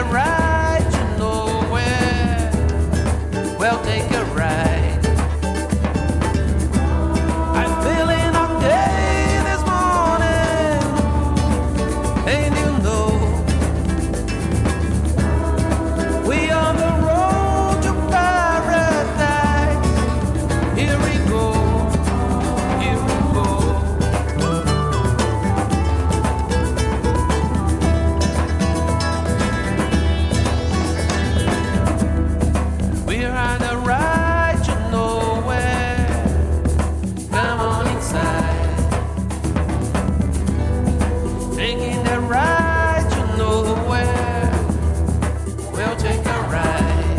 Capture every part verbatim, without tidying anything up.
a ride to nowhere. Well, take a ride. I'm feeling okay this morning, and you know we on the road to paradise. Here we go, here we go. We're on a ride to nowhere. Come on inside. Taking the ride to nowhere. We'll take a ride.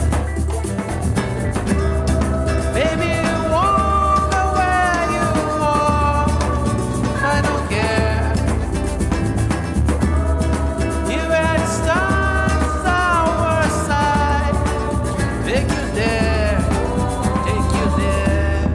Baby, you walk the way you walk. I don't care. You had stars our side. Take you there, take you there.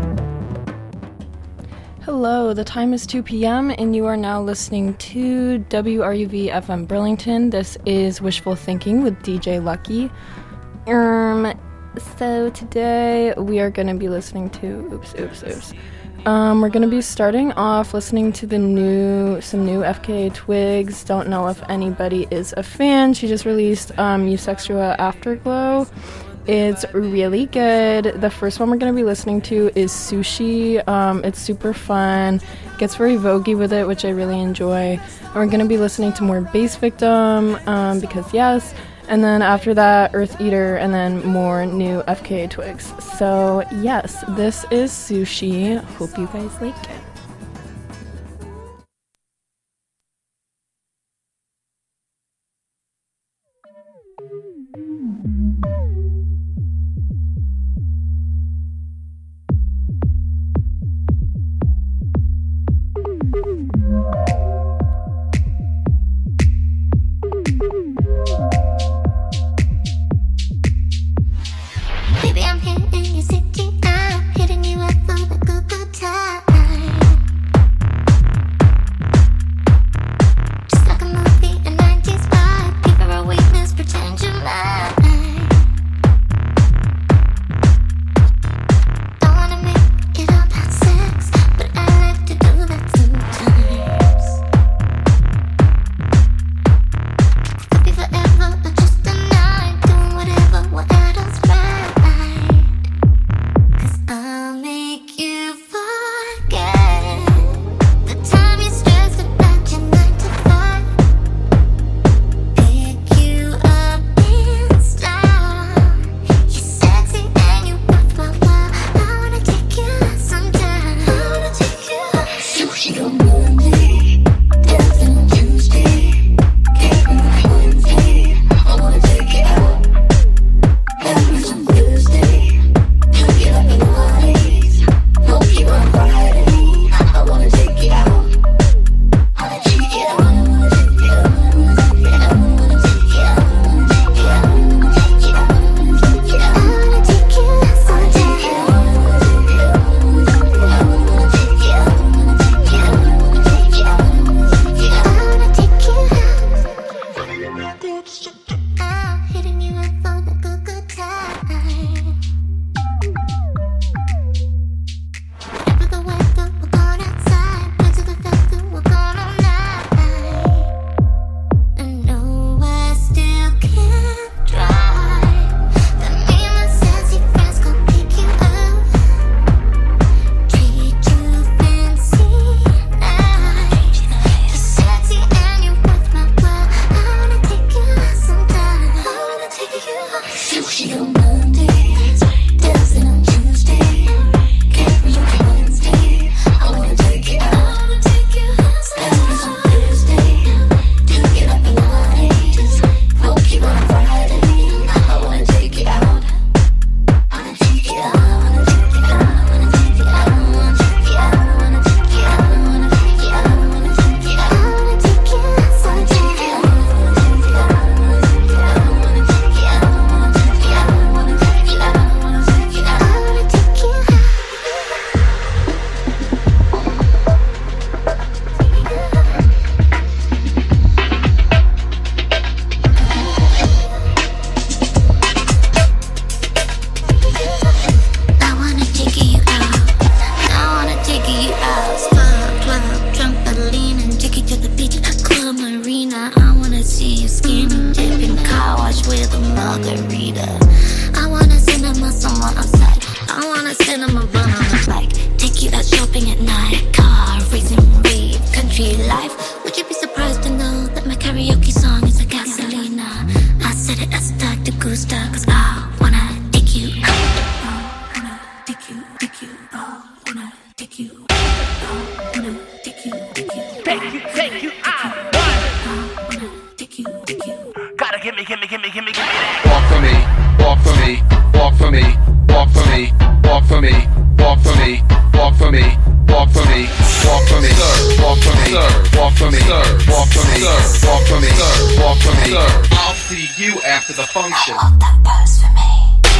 Hello, the time is two p.m. and you are now listening to W R U V F M Burlington. This is Wishful Thinking with D J Lucky. Um, so today we are going to be listening to, oops, oops, oops. Um, we're going to be starting off listening to the new, some new F K A Twigs. Don't know if anybody is a fan. She just released um, Eusexual Afterglow. It's really good. The first one we're going to be listening to is Sushi. Um, it's super fun. Gets very voguey with it, which I really enjoy. And we're going to be listening to more Bass Victim, um, because yes. And then after that, Earth Eater, and then more new F K A Twigs. So yes, this is Sushi. Hope you guys like it. Baby, I'm here in your city. I'm hitting you up for a good, good time. margarita. I wanna cinema somewhere outside. I wanna cinema run on the bike. Take you out shopping at night. Car racing, rave, country life. Would you be surprised to know that my karaoke song is a gasolina? I said it as a tag to Gusta, cause I wanna take you out. I wanna take you, take you, I wanna take you. I wanna take you, take you. Take you, take you out. I wanna take you, take you. Gotta give me, give me, give me, give me, give me that. Walk for me, walk for me, walk for me, walk for me, walk for me, walk for me, walk for me, walk for me, walk for me, walk for me, walk for me, walk for me, walk for me, walk for me. I'll see you after the function. Hold that pose for me.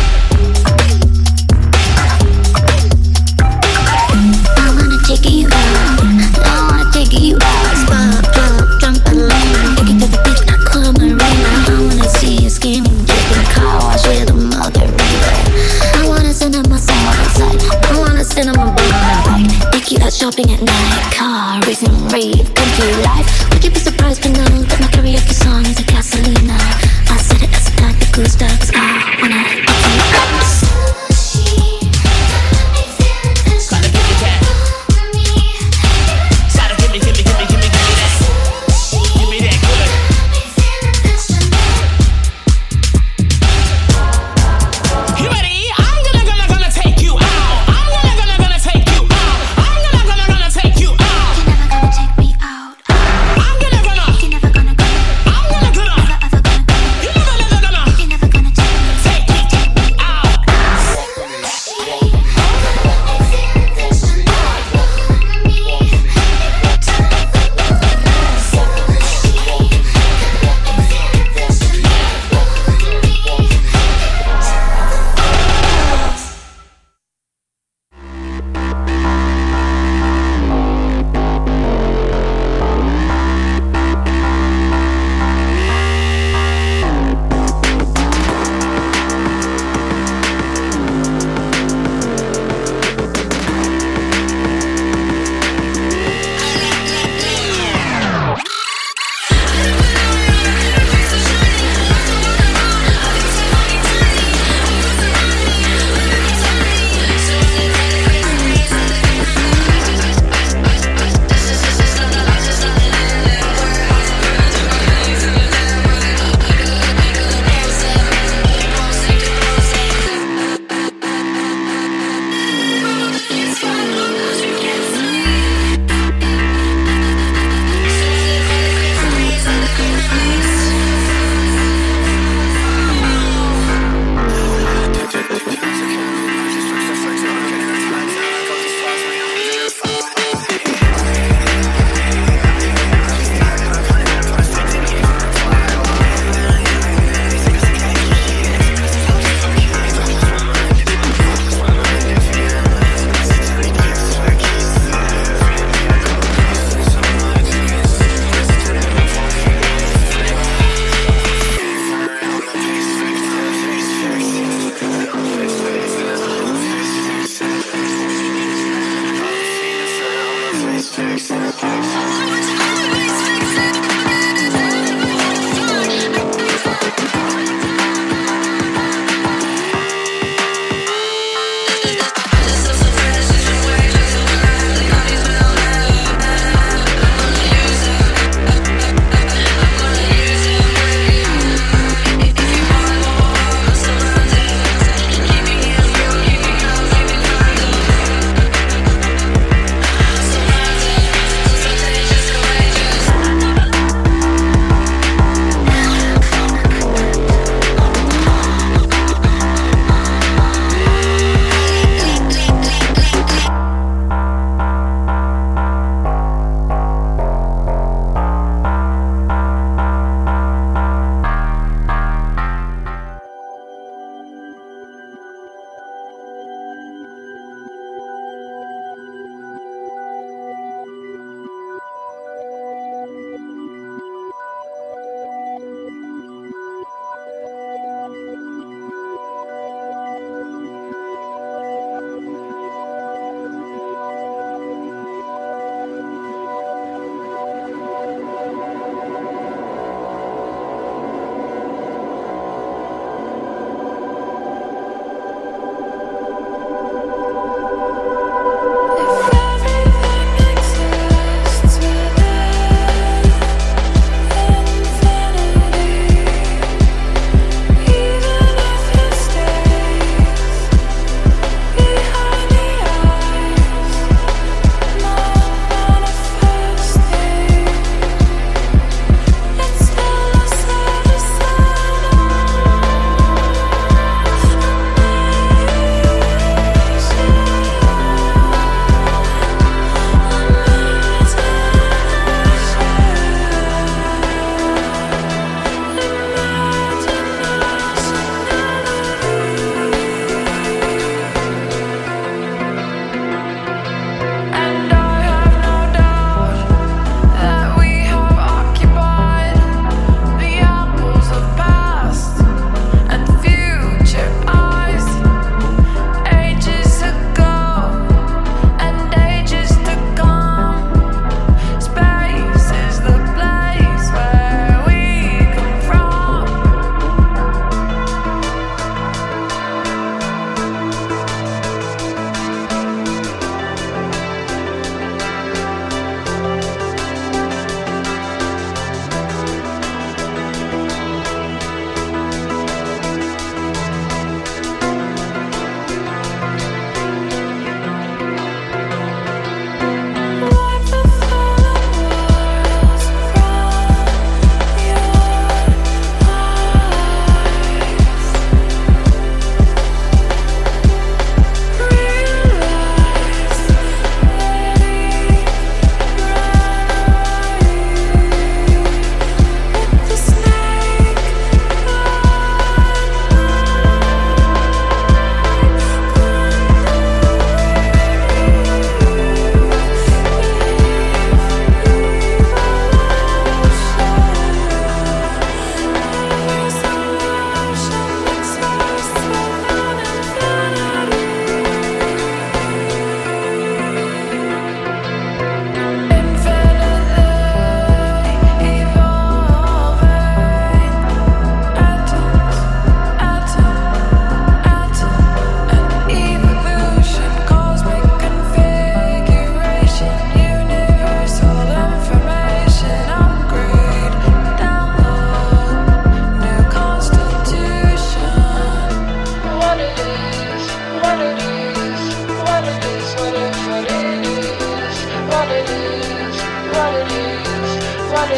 I wanna take you out. I wanna take you out. Spot, drop, trampoline. Take you to the beach, not Club Marina. I wanna see you skimming, drinking car wash with a margarita. I wanna cinema somewhere outside. I wanna cinema run on a bike. Take you out shopping at night. Car racing, rave, country life. Would you be surprised to know that my karaoke song is a gasolina? I said it as a tag to Gusta, cause I wanna take you out. Gotta give me that. Gotta give me, give me, give me, give me, give me.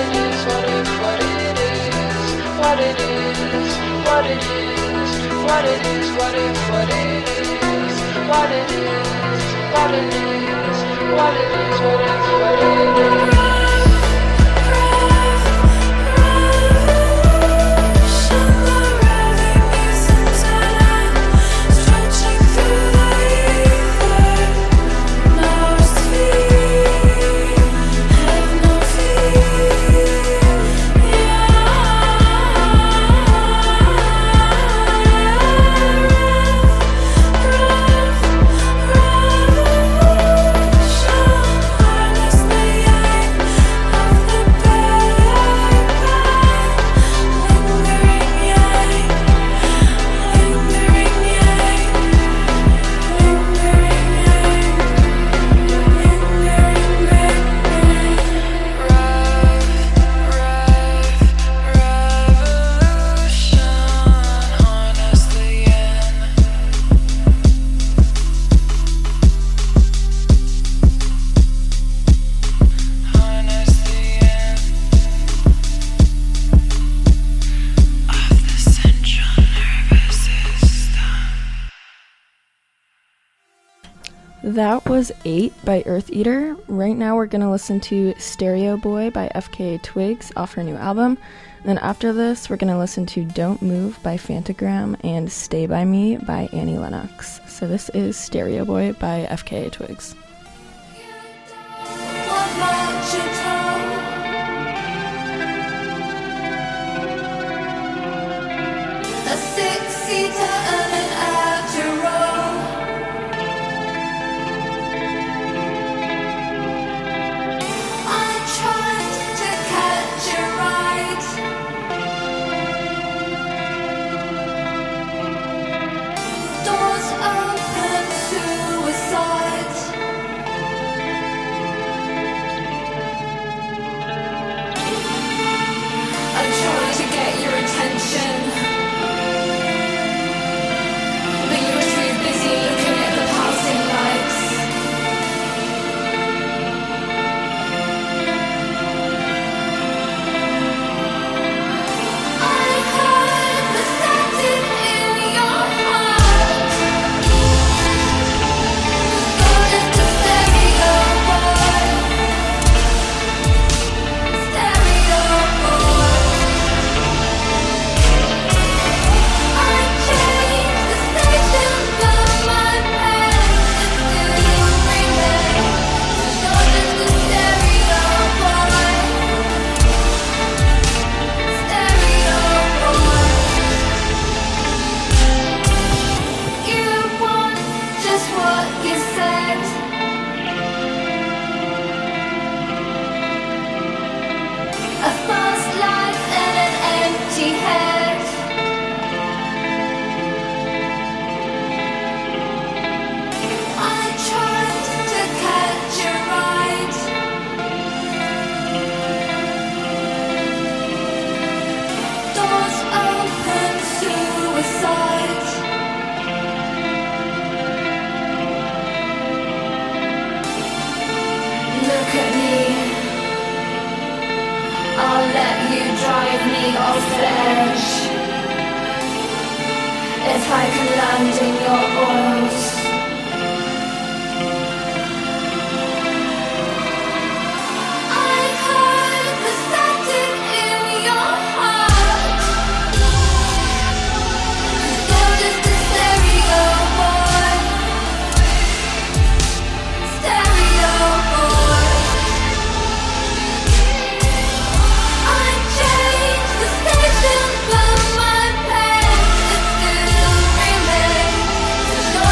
it is, what it, what it is, what it is, what it is, what it is, what it, what it is, what it is, what it is, what it is, what it, what it is. That was eight by Earth Eater. Right now we're going to listen to Stereo Boy by F K A Twigs off her new album. Then after this, we're going to listen to Don't Move by Fantagram and Stay By Me by Annie Lennox. So this is Stereo Boy by F K A Twigs. A six-seater and an outer row. Station, but my pants, it's still remains.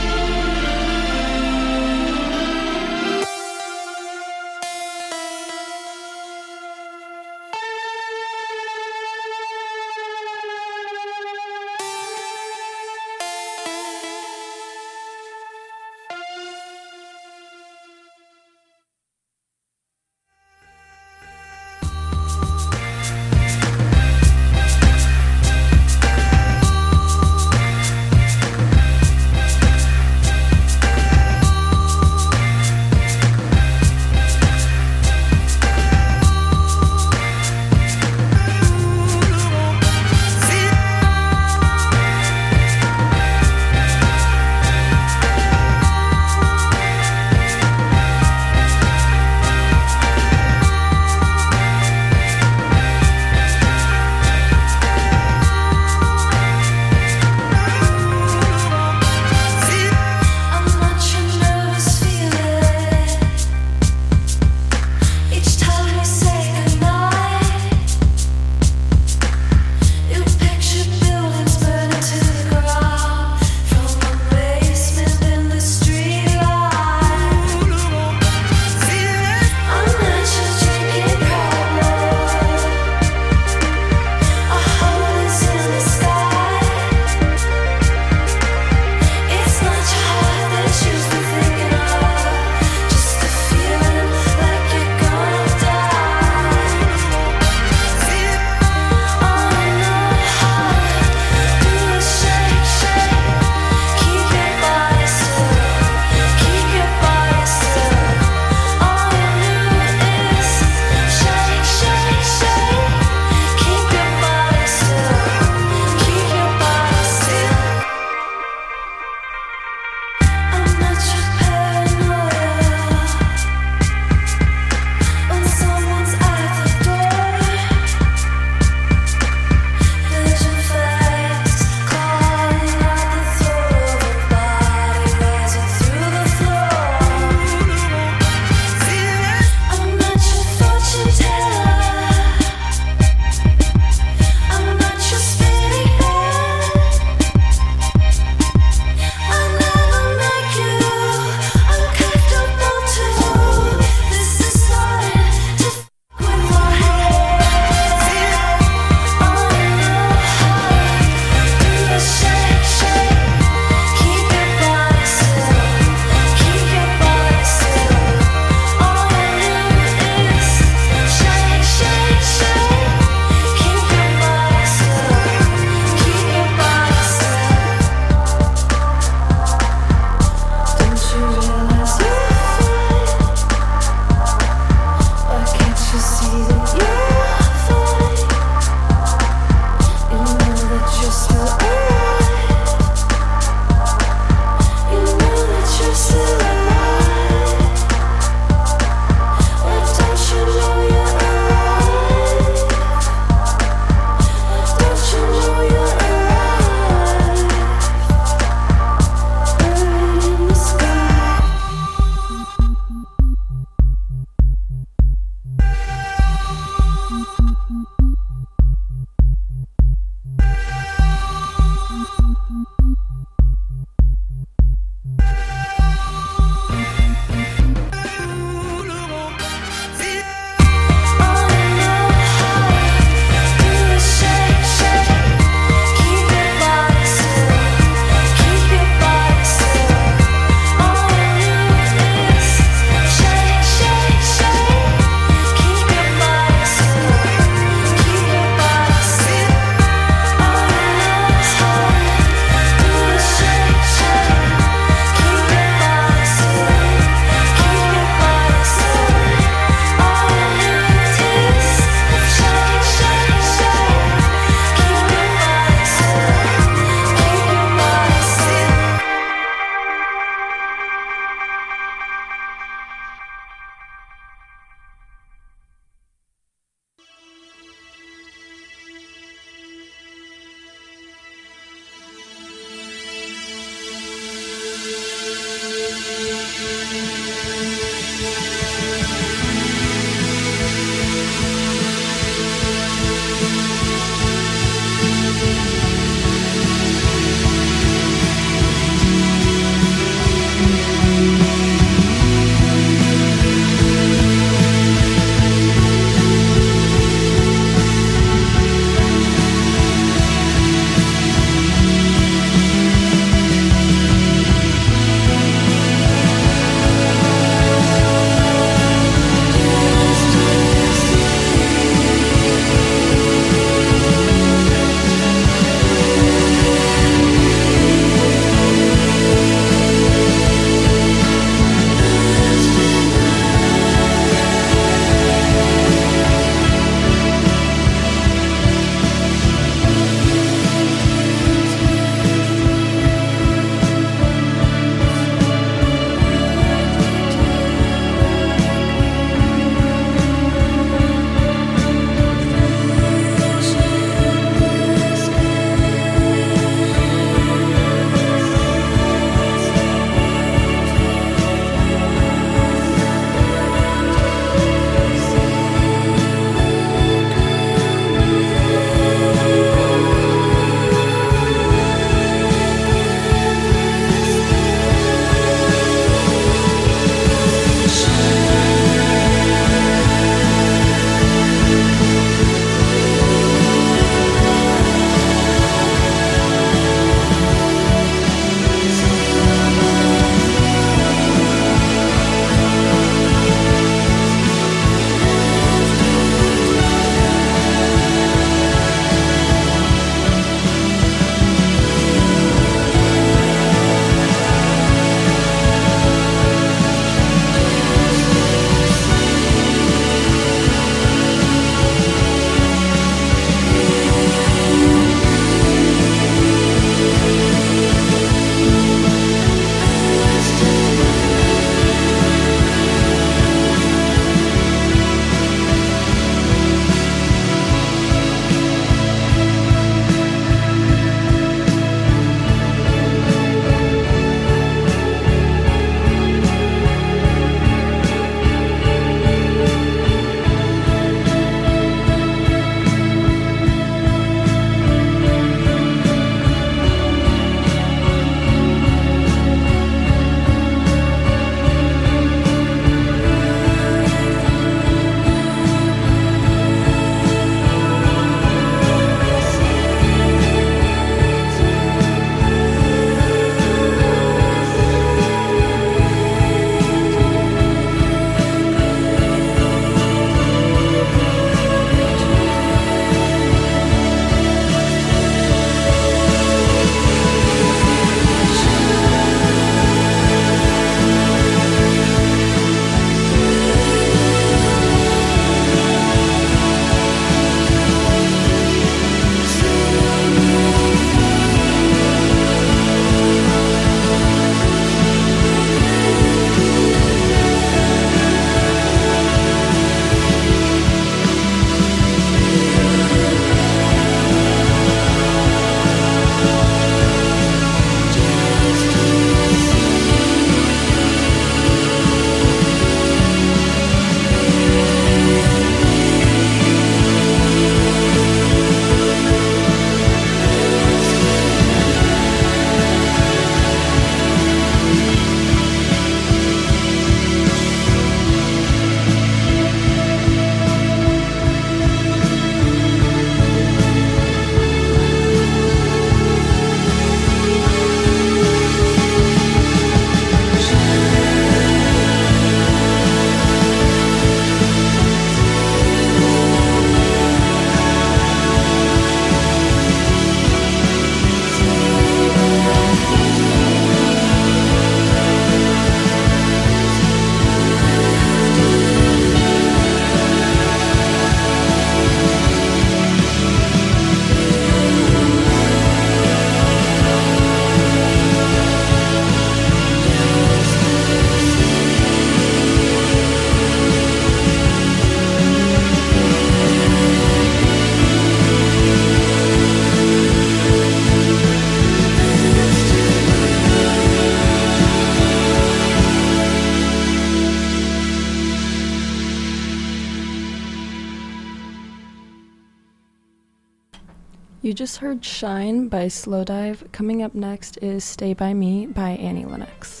You just heard Shine by Slowdive. Coming up next is Stay By Me by Annie Lennox.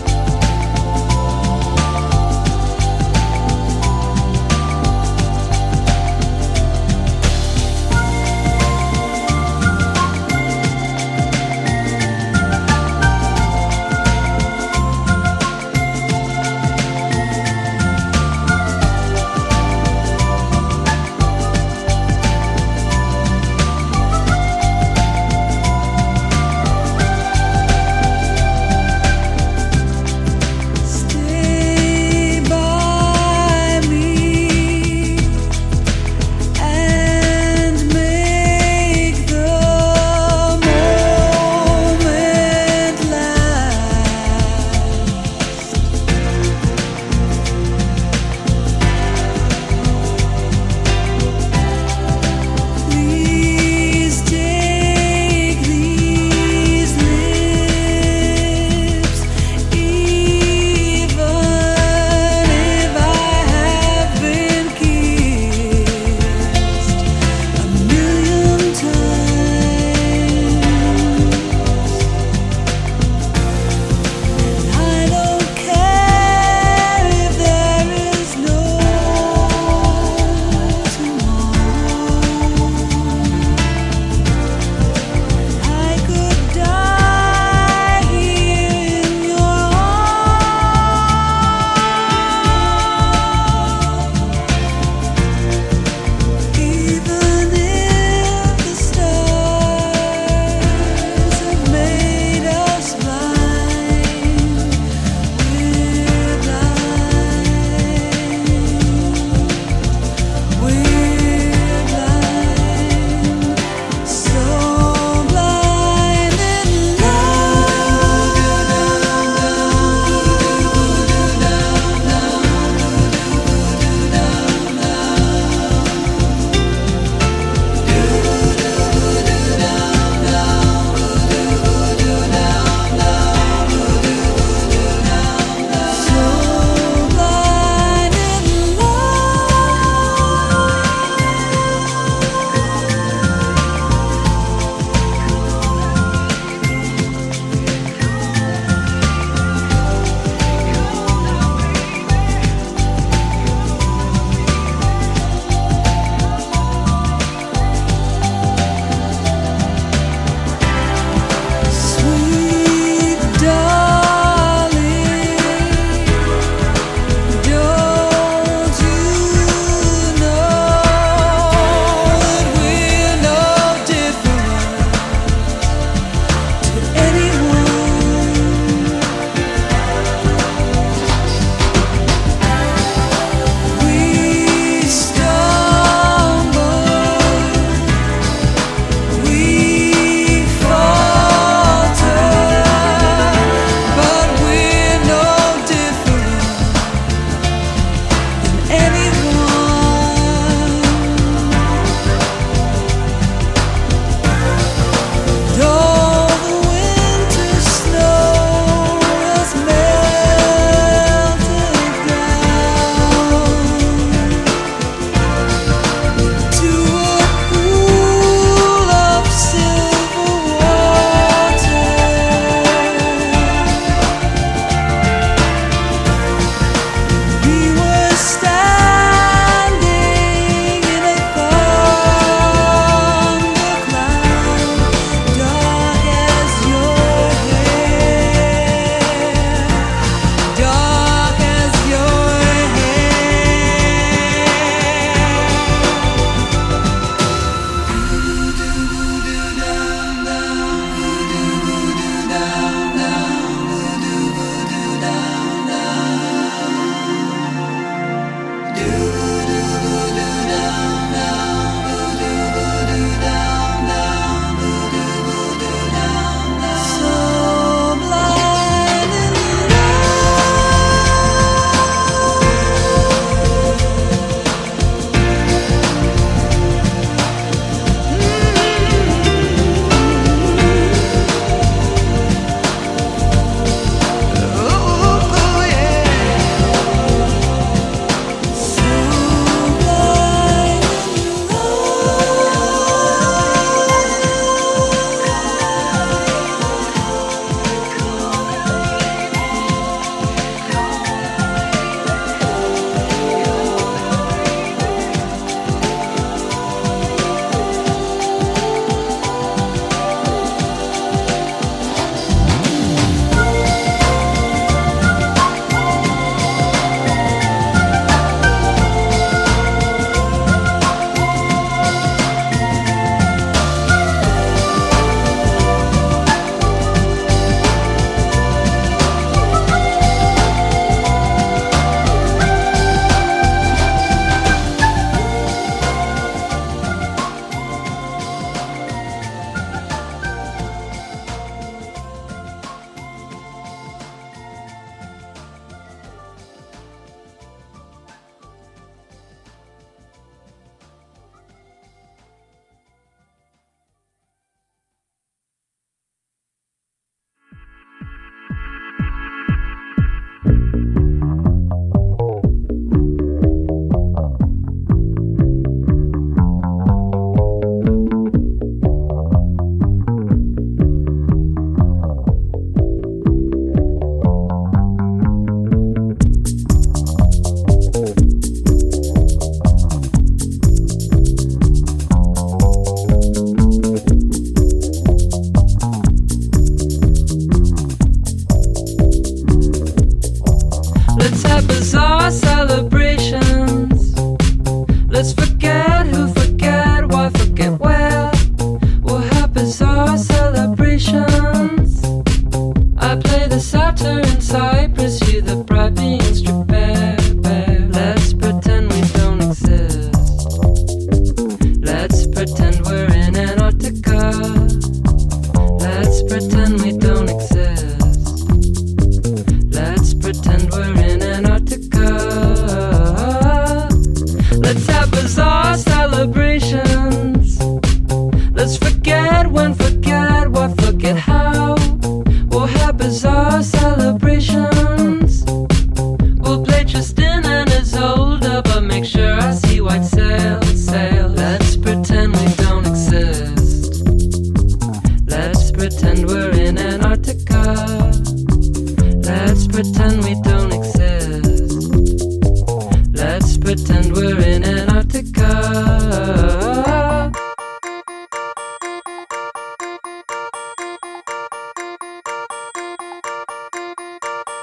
Thank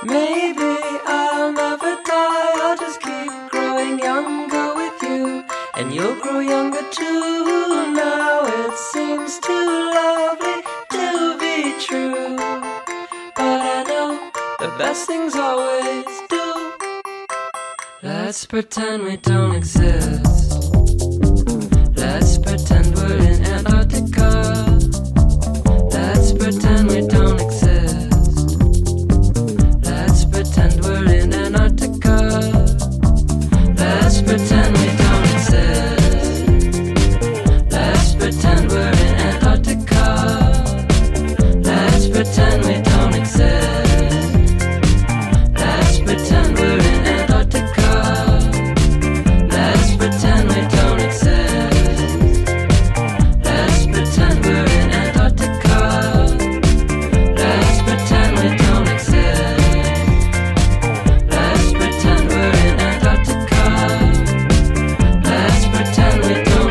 Maybe I'll never die, I'll just keep growing younger with you, and you'll grow younger too. Now it seems too lovely to be true, but I know the best things always do. Let's pretend we don't exist. Let's pretend we're in Antarctica. Let's pretend we don't exist. Let's pretend we're in Antarctica. Let's pretend we don't exist. Let's pretend we're in Antarctica. Let's pretend we don't exist. Let's pretend we're in Antarctica. Let's pretend we don't exist. Let's pretend we're in Antarctica. Let's pretend we don't exist. Let's pretend we're in Antarctica. Let's pretend we don't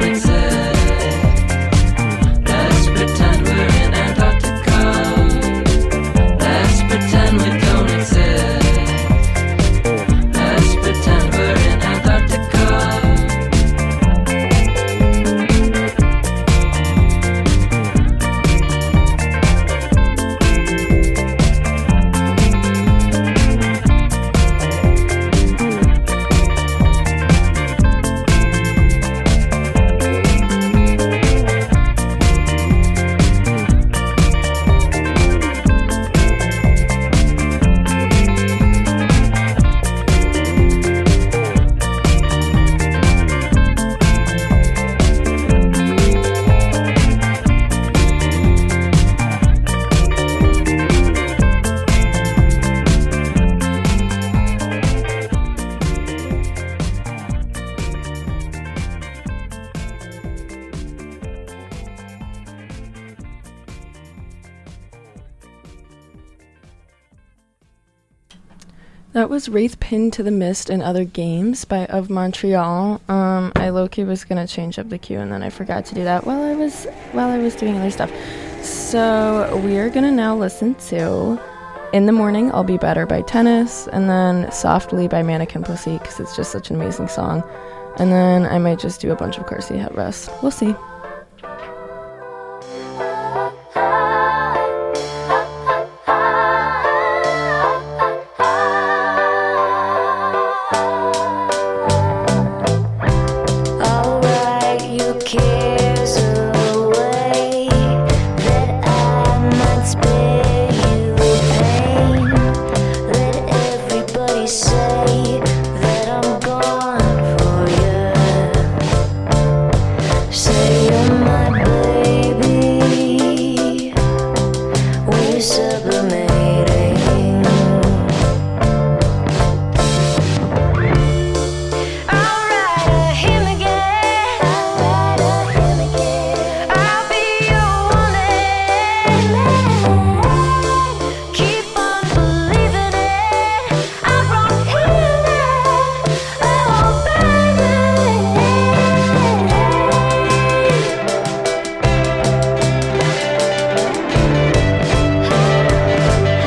exist. Let's pretend we're in Antarctica. Let's pretend we don't exist. Let's pretend we're in Antarctica. That was Wraith Pinned to the Mist and Other Games by Of Montreal. Um, I low-key was gonna change up the queue and then I forgot to do that while I was while I was doing other stuff. So we are gonna now listen to In the Morning I'll Be Better by Tennis, and then Softly by Mannequin Pussy because it's just such an amazing song. And then I might just do a bunch of Car Seat Headrest. We'll see. Alright, your cares away, that I might spare you pain. Let everybody say that I'm gone for you. Say you're my baby, we're sublimating. Alright, him again. Alright, him again. I'll be your woman. Keep on believing it. I brought healing. Oh, baby.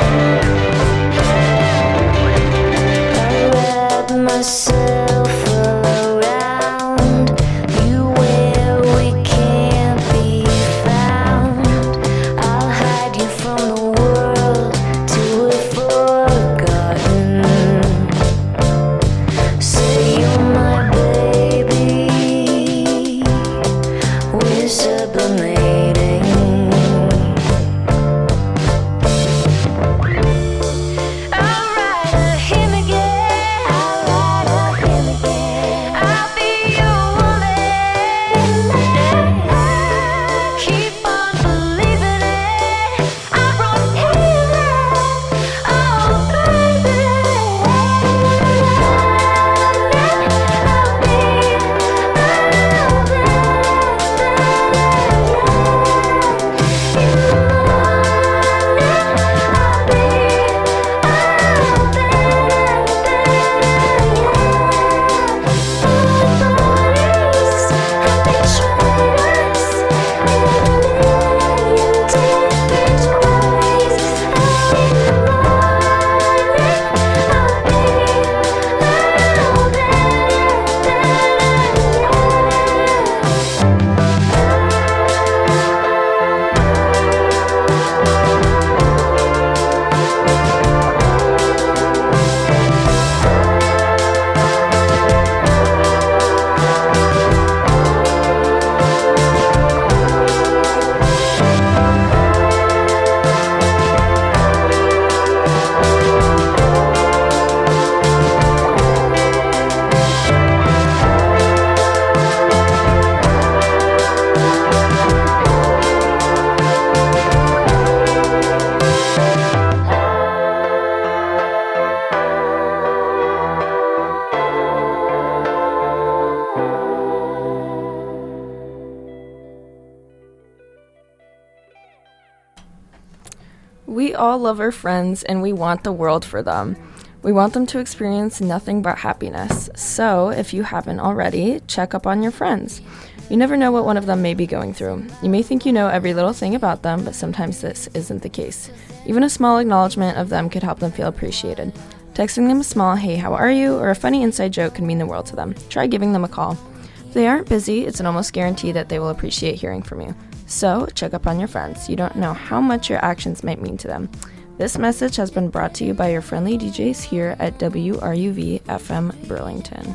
We all love our friends and we want the world for them. We want them to experience nothing but happiness. So, if you haven't already, check up on your friends. You never know what one of them may be going through. You may think you know every little thing about them, but sometimes this isn't the case. Even a small acknowledgement of them could help them feel appreciated. Texting them a small, "Hey, how are you?" or a funny inside joke can mean the world to them. Try giving them a call. If they aren't busy, it's an almost guarantee that they will appreciate hearing from you. So, check up on your friends. You don't know how much your actions might mean to them. This message has been brought to you by your friendly D Js here at W R U V F M Burlington.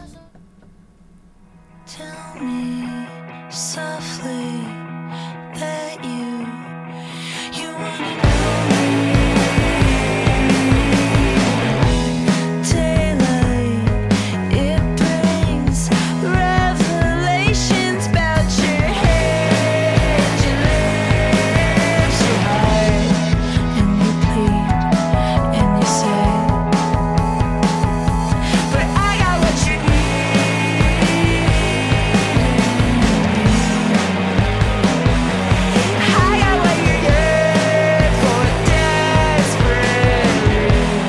Tell me softly that you, you wanna know me. Daylight, it brings revelations about your head, your lips, your heart, and you plead and you say, but I got what you need. I got what you yearn for desperately.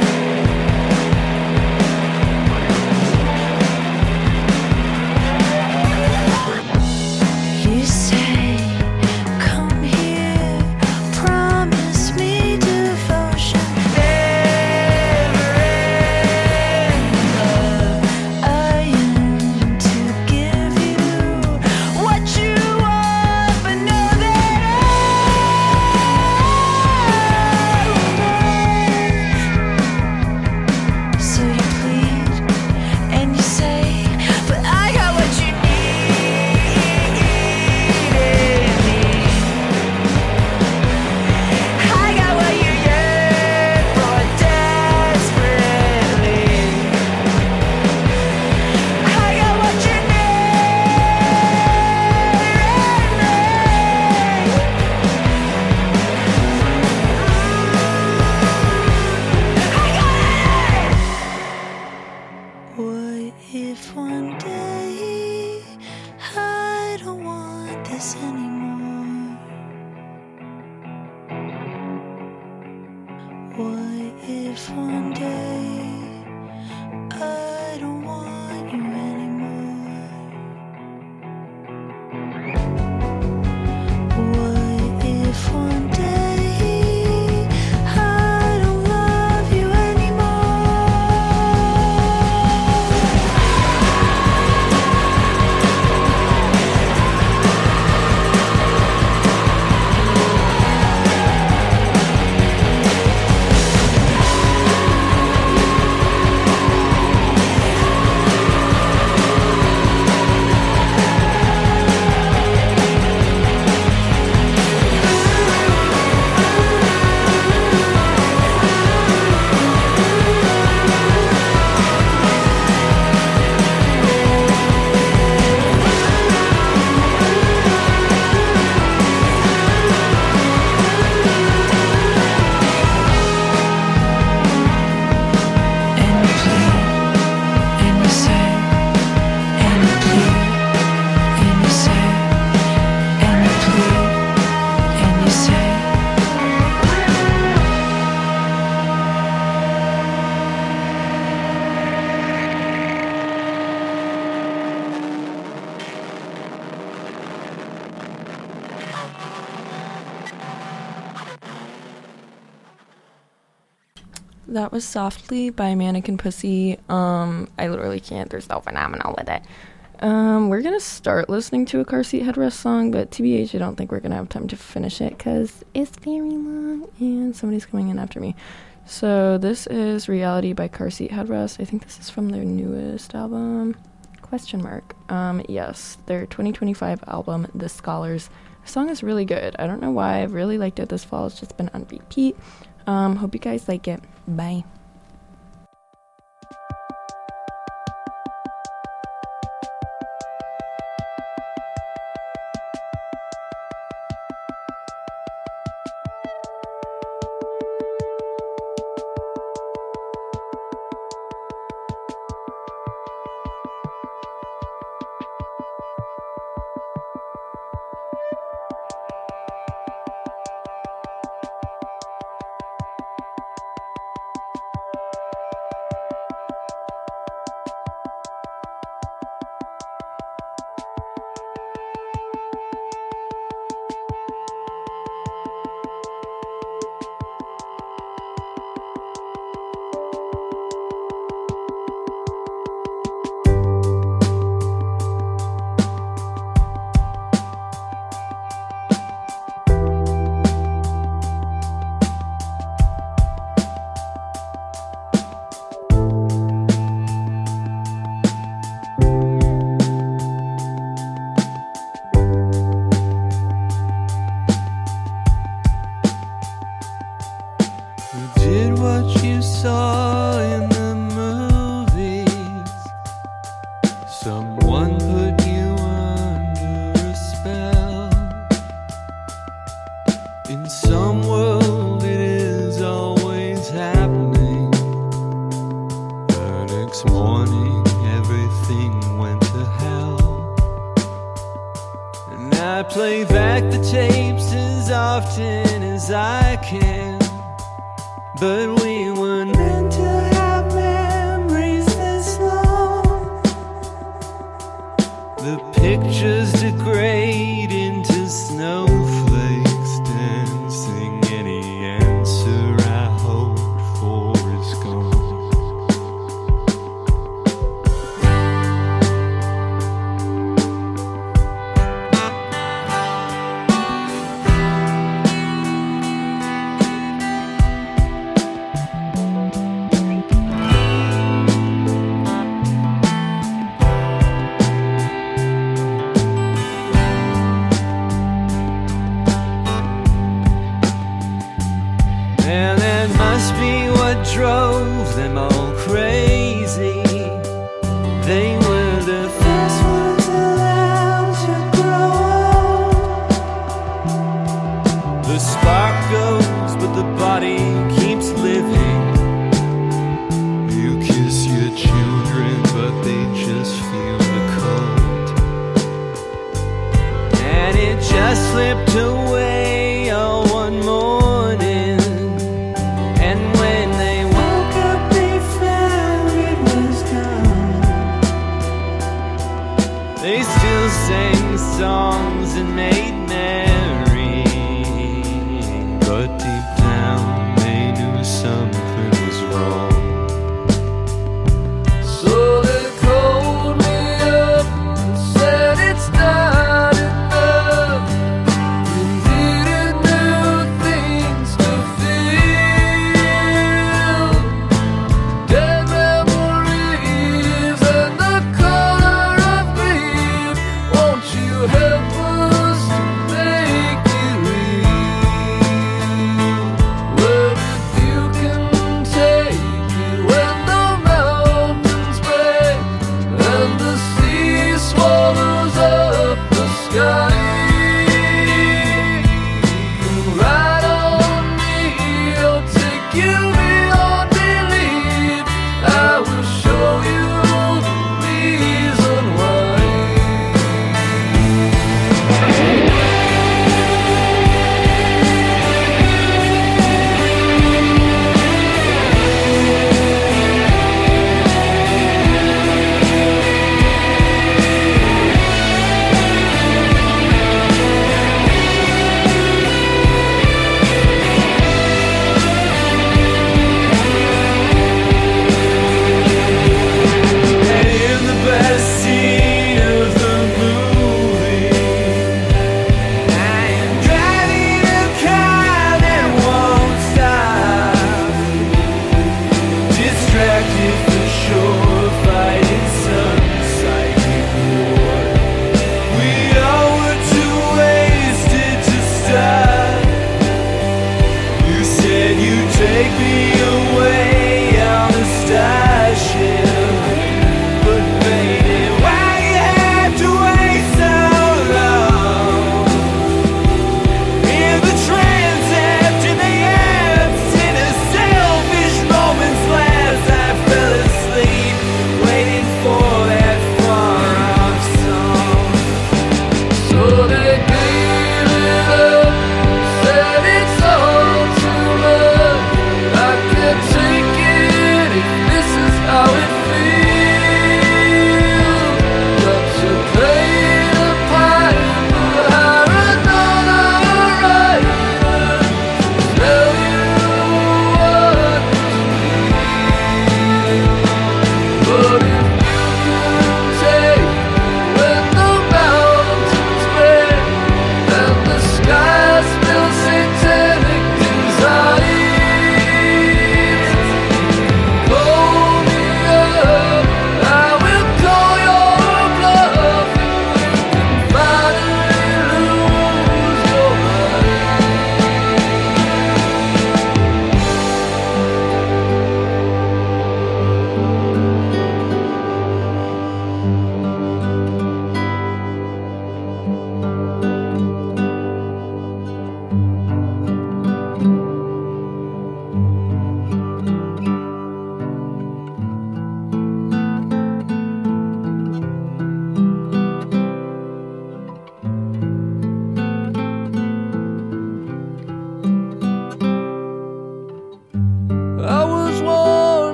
You say, come here, promise me devotion, never ending love. I yearn to give you what you want, but know that I will. So you plead and you say, but I got what you need in me. I got what you yearn for desperately. I got what you need. What if one day I don't want this anymore? What if one day I don't want you anymore? What if one day I don't love you anymore? And you plead, and you say, and you plead, and you say, and you plead, and you say. That was Softly by Mannequin Pussy. Um, I literally can't. There's no phenomenal with it. Um, we're gonna start listening to a car seat headrest song, but T B H, I don't think we're gonna have time to finish it because it's very long and somebody's coming in after me. So this is Reality by Car Seat Headrest. I think this is from their newest album. Question mark. Um, yes, their twenty twenty-five album, The Scholars. The song is really good. I don't know why. I've really liked it this fall. It's just been on repeat. Um, hope you guys like it. Bye. You did what you saw in the movies. Someone put you under a spell. In some world it is always happening. The next morning everything went to hell. And I play back the tapes as often as I can. But we were meant to have memories this long. The pictures degrade into snowflakes, dancing. Any answer I hoped for is gone. And that must be what drove them all crazy. They were the first ones allowed to grow old. The spark goes, but the body keeps living. You kiss your children, but they just feel the cold. And it just slipped away all one morning. And when they woke up, they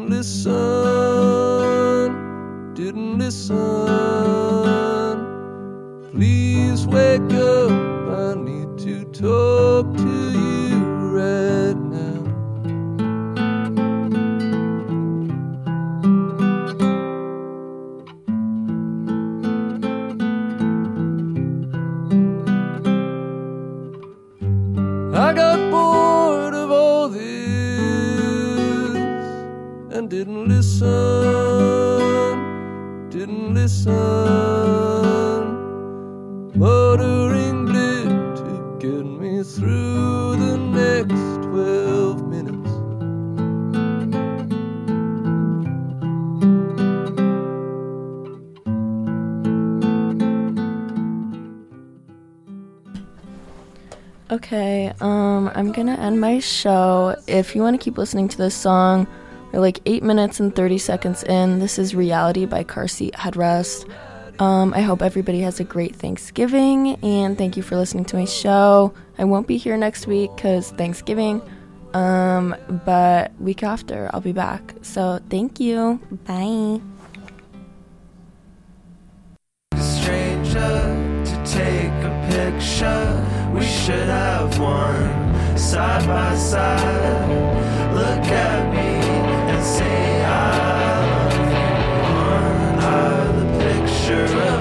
didn't listen, didn't listen. Please wake up, I need to talk to you right now. I got bored of all this and didn't listen, didn't listen. Muttering lit to get me through the next twelve minutes. Okay, um, I'm gonna end my show. If you want to keep listening to this song, we're like eight minutes and thirty seconds in. This is Reality by Car Seat Headrest. Um, I hope everybody has a great Thanksgiving, and thank you for listening to my show. I won't be here next week because Thanksgiving, um, but week after I'll be back. So thank you. Bye. Stranger to take a picture. We should have one side by side. Look at me and say I love you. One are the picture of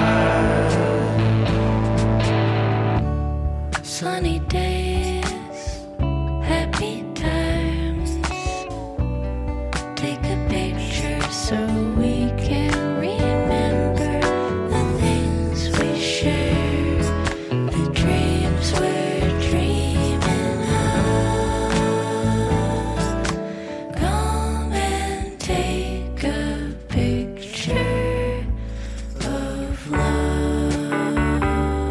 pride. Sunny days, happy times. Take a picture so we can remember the things we share, the dreams we're dreaming of. Come and take a picture of love.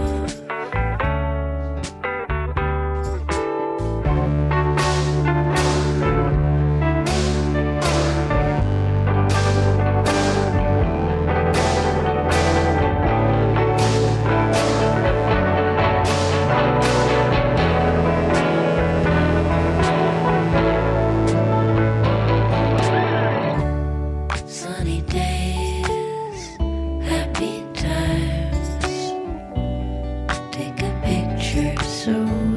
Sunny days, happy times. Take a picture so